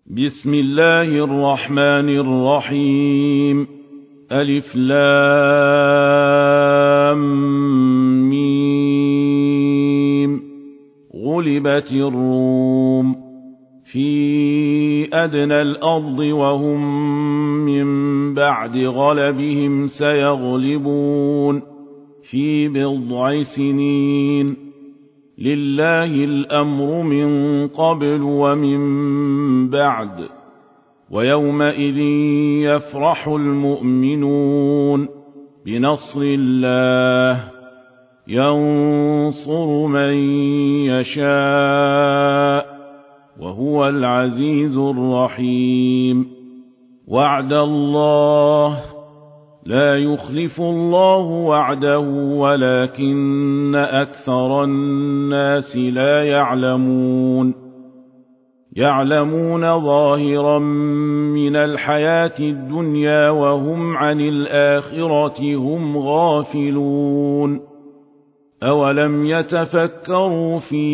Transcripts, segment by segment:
بسم الله الرحمن الرحيم. ألف لام ميم. غلبت الروم في أدنى الأرض وهم من بعد غلبهم سيغلبون في بضع سنين. لله الأمر من قبل ومن بعد ويومئذ يفرح المؤمنون بنصر الله ينصر من يشاء وهو العزيز الرحيم. وعد الله لا يخلف الله وعده ولكن أكثر الناس لا يعلمون ظاهرا من الحياة الدنيا وهم عن الآخرة هم غافلون. أولم يتفكروا في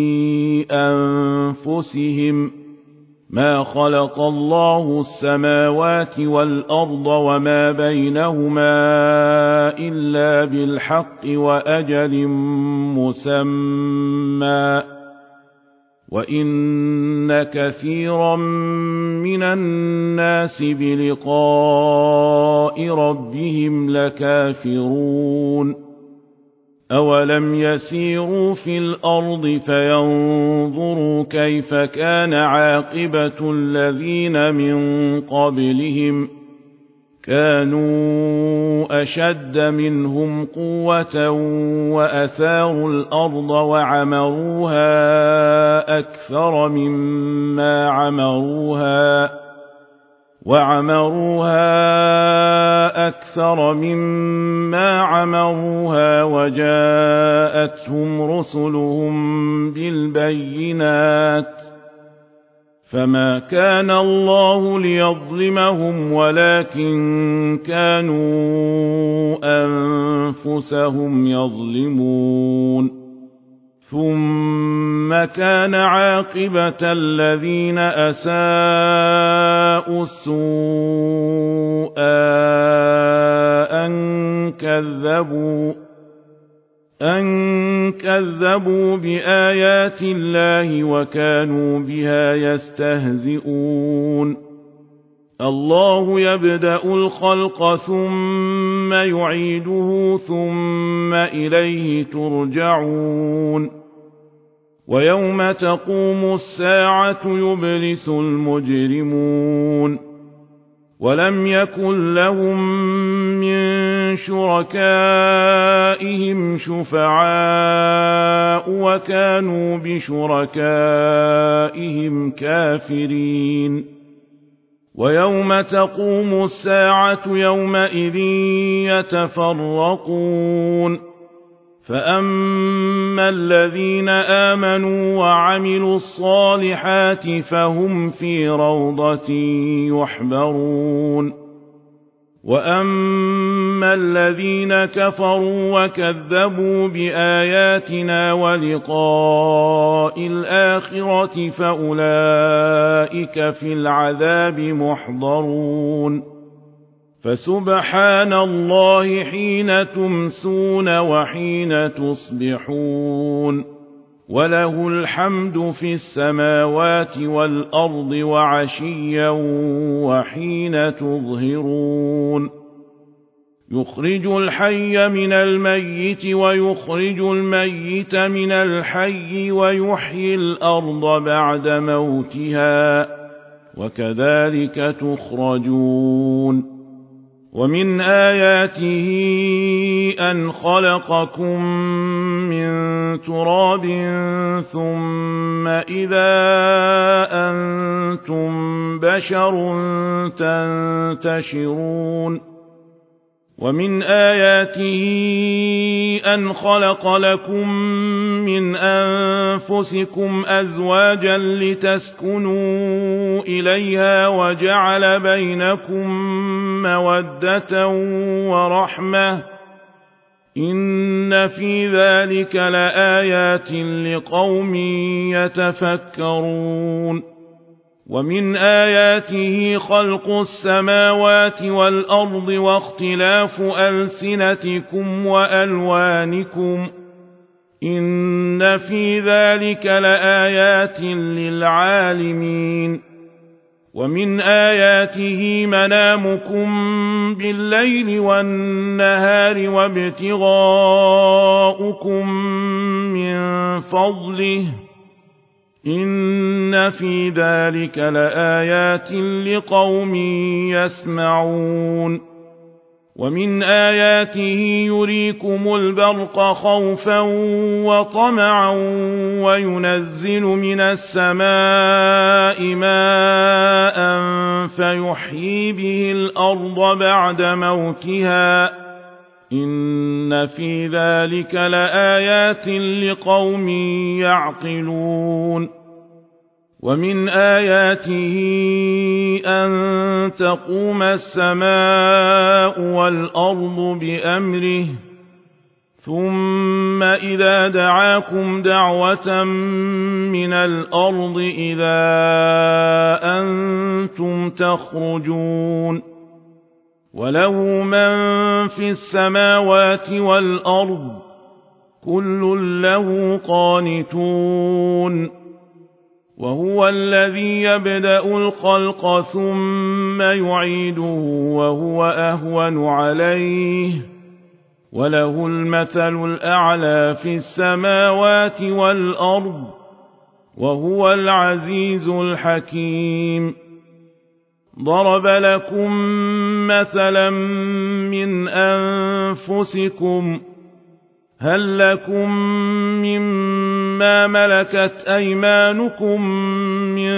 أنفسهم ما خلق الله السماوات والأرض وما بينهما إلا بالحق وأجل مسمى وإن كثيرا من الناس بلقاء ربهم لكافرون. أولم يسيروا في الأرض فينظروا كيف كان عاقبة الذين من قبلهم كانوا أشد منهم قوة وأثاروا الأرض وعمروها أكثر مما عمروها وجاءتهم رسلهم بالبينات فما كان الله ليظلمهم ولكن كانوا أنفسهم يظلمون. ثم كان عاقبة الذين أساءوا السوء أن كذبوا بآيات الله وكانوا بها يستهزئون. الله يبدأ الخلق ثم يعيده ثم إليه ترجعون. ويوم تقوم الساعة يبلس المجرمون ولم يكن لهم من شركائهم شفعاء وكانوا بشركائهم كافرين. ويوم تقوم الساعة يومئذ يتفرقون فأما الذين آمنوا وعملوا الصالحات فهم في روضة يحبرون. وأما الذين كفروا وكذبوا بآياتنا ولقاء الآخرة فأولئك في العذاب محضرون. فسبحان الله حين تمسون وحين تصبحون وله الحمد في السماوات والأرض وعشيا وحين تظهرون. يخرج الحي من الميت ويخرج الميت من الحي ويحيي الأرض بعد موتها وكذلك تخرجون. ومن آياته أن خلقكم من تراب ثم إذا أنتم بشر تنتشرون. ومن آياته أن خلق لكم من أنفسكم أزواجا لتسكنوا إليها وجعل بينكم مودة ورحمة إن في ذلك لآيات لقوم يتفكرون ومن آياته خلق السماوات والأرض واختلاف ألسنتكم وألوانكم إن في ذلك لآيات للعالمين ومن آياته منامكم بالليل والنهار وابتغاؤكم من فضله إن في ذلك لآيات لقوم يسمعون ومن آياته يريكم البرق خوفا وطمعا وينزل من السماء ماء فيحيي به الأرض بعد موتها إن في ذلك لآيات لقوم يعقلون ومن آياته أن تقوم السماء والأرض بأمره ثم إذا دعاكم دعوة من الأرض إذا أنتم تخرجون وله من في السماوات والأرض كل له قانتون وهو الذي يبدأ الخلق ثم يعيده وهو أهون عليه وله المثل الأعلى في السماوات والأرض وهو العزيز الحكيم ضرب لكم مثلا من أنفسكم هل لكم مما ملكت أيمانكم من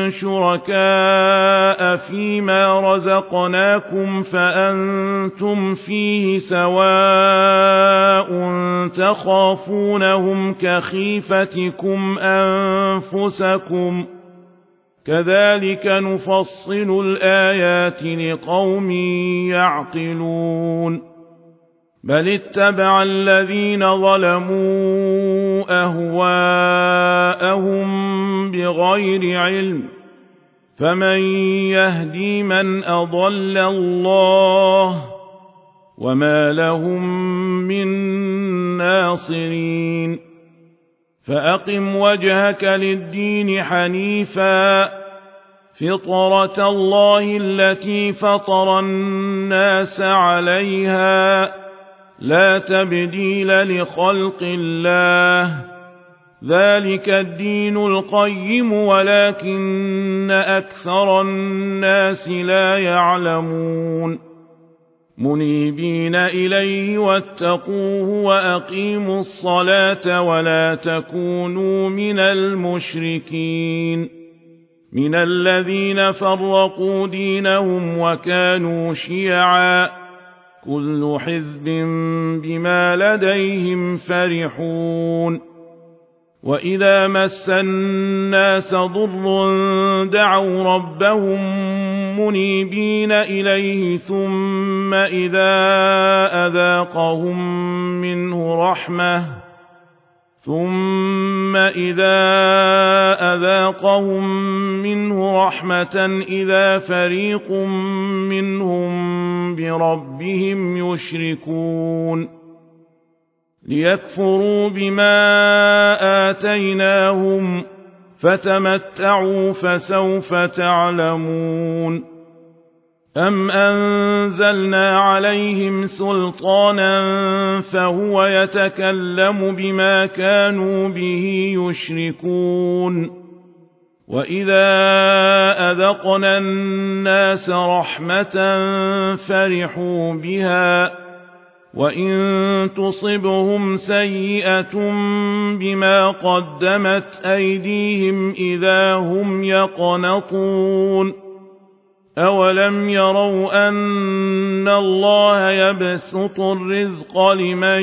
شركاء فيما رزقناكم فأنتم فيه سواء تخافونهم كخيفتكم أنفسكم كذلك نفصل الآيات لقوم يعقلون بل اتبع الذين ظلموا أهواءهم بغير علم فمن يهدي من أضل الله وما لهم من ناصرين فأقم وجهك للدين حنيفا فطرة الله التي فطر الناس عليها لا تبديل لخلق الله ذلك الدين القيم ولكن أكثر الناس لا يعلمون منيبين إليه واتقوه وأقيموا الصلاة ولا تكونوا من المشركين من الذين فرقوا دينهم وكانوا شيعا كل حزب بما لديهم فرحون وإذا مس الناس ضر دعوا ربهم منيبين إليه ثم إذا أذاقهم منه رحمة إذا فريق منهم بربهم يشركون ليكفروا بما آتيناهم فتمتعوا فسوف تعلمون أم أنزلنا عليهم سلطانا فهو يتكلم بما كانوا به يشركون وإذا أذقنا الناس رحمة فرحوا بها وإن تصبهم سيئة بما قدمت أيديهم إذا هم يقنطون أولم يروا أن الله يبسط الرزق لمن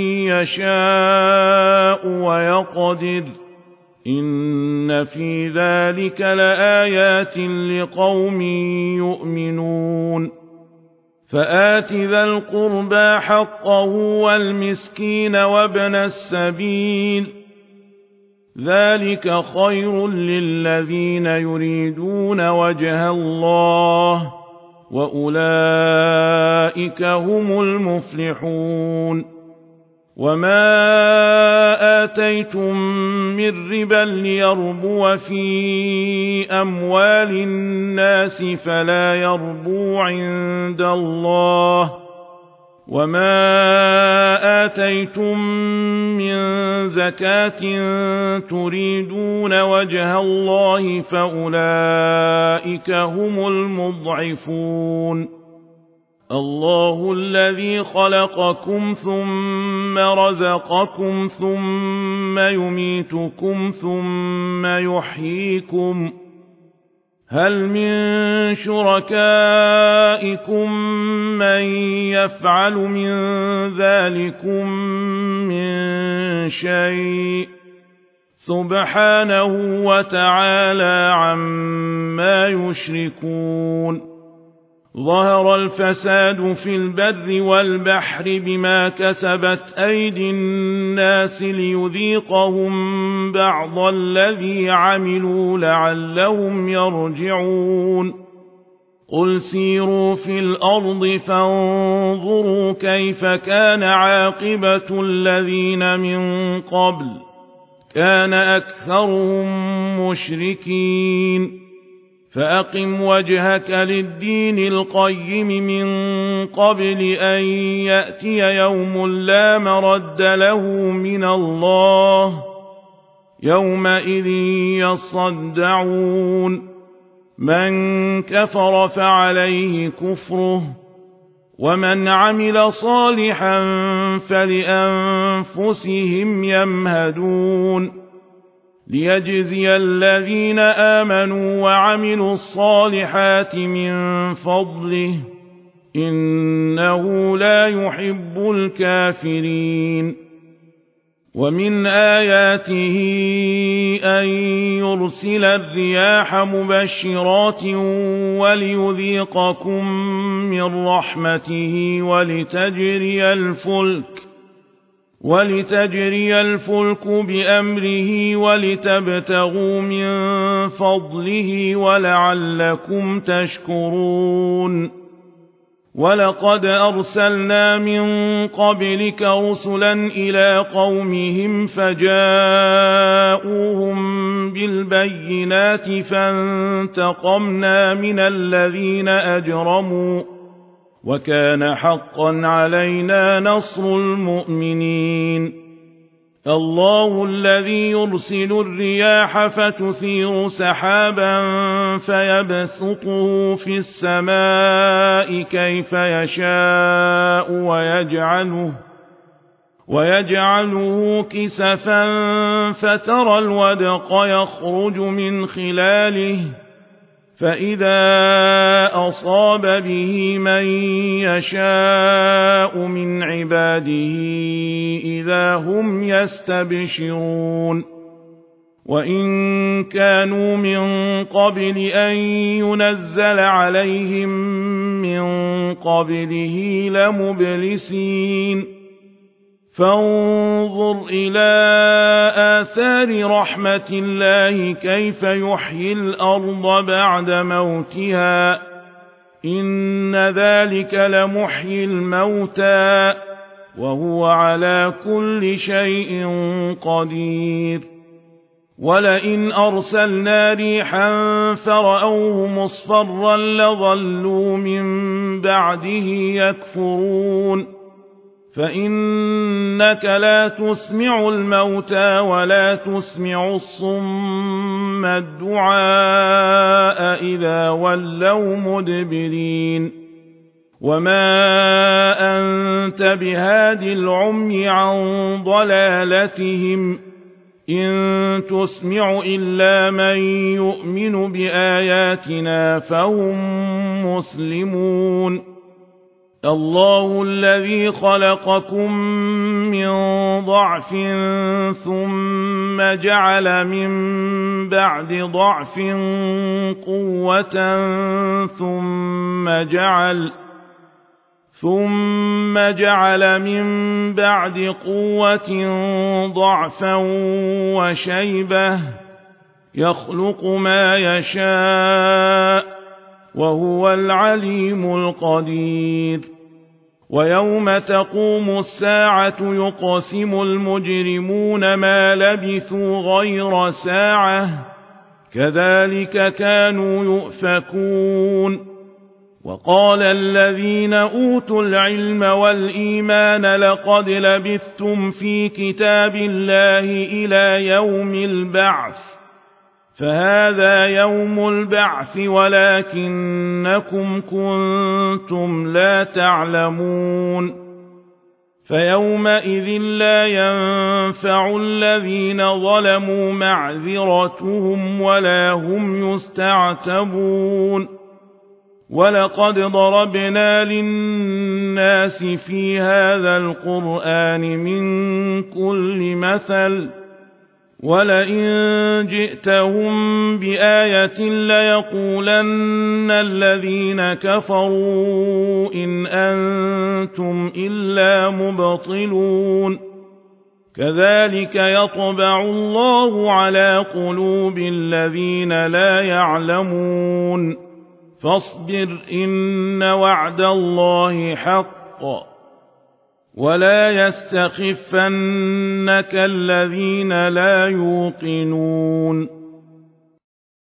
يشاء ويقدر إن في ذلك لآيات لقوم يؤمنون فآت ذا القربى حقه والمسكين وابن السبيل ذلك خير للذين يريدون وجه الله وأولئك هم المفلحون وما آتيتم من ربا ليربو في أموال الناس فلا يربو عند الله وما آتيتم من زكاة تريدون وجه الله فأولئك هم المضعفون الله الذي خلقكم ثم رزقكم ثم يميتكم ثم يحييكم هل من شركائكم من يفعل من ذلكم من شيء سبحانه وتعالى عما يشركون ظهر الفساد في البر والبحر بما كسبت أيدي الناس ليذيقهم بعض الذي عملوا لعلهم يرجعون قل سيروا في الأرض فانظروا كيف كان عاقبة الذين من قبل كان أكثرهم مشركين فأقم وجهك للدين القيم من قبل أن يأتي يوم لا مرد له من الله يومئذ يصدعون من كفر فعليه كفره ومن عمل صالحا فلأنفسهم يمهدون ليجزي الذين آمنوا وعملوا الصالحات من فضله إنه لا يحب الكافرين ومن آياته أن يرسل الرياح مبشرات وليذيقكم من رحمته ولتجري الفلك بأمره ولتبتغوا من فضله ولعلكم تشكرون ولقد أرسلنا من قبلك رسلا إلى قومهم فجاءوهم بالبينات فانتقمنا من الذين أجرموا وكان حقا علينا نصر المؤمنين الله الذي يرسل الرياح فتثير سحابا فيبسطه في السماء كيف يشاء ويجعله كسفا فترى الودق يخرج من خلاله فإذا أصاب به من يشاء من عباده إذا هم يستبشرون وإن كانوا من قبل أن ينزل عليهم من قبله لمبلسين فانظر إلى آثار رحمة الله كيف يحيي الأرض بعد موتها إن ذلك لمحيي الموتى وهو على كل شيء قدير ولئن أرسلنا ريحا فرأوه مصفرا لظلوا من بعده يكفرون فإنك لا تسمع الموتى ولا تسمع الصم الدعاء إذا ولوا مدبرين وما أنت بهاد العمي عن ضلالتهم إن تسمع إلا من يؤمن بآياتنا فهم مسلمون الله الذي خلقكم من ضعف ثم جعل من بعد ضعف ثم جعل من بعد قوة ضعفا وشيبة يخلق ما يشاء وهو العليم القدير ويوم تقوم الساعة يقسم المجرمون ما لبثوا غير ساعة كذلك كانوا يؤفكون وقال الذين أوتوا العلم والإيمان لقد لبثتم في كتاب الله إلى يوم البعث فهذا يوم البعث ولكنكم كنتم لا تعلمون فيومئذ لا ينفع الذين ظلموا معذرتهم ولا هم يستعتبون ولقد ضربنا للناس في هذا القرآن من كل مثل ولئن جئتهم بآية ليقولن الذين كفروا إن أنتم إلا مبطلون كذلك يطبع الله على قلوب الذين لا يعلمون فاصبر إن وعد الله حق ولا يستخفنك الذين لا يوقنون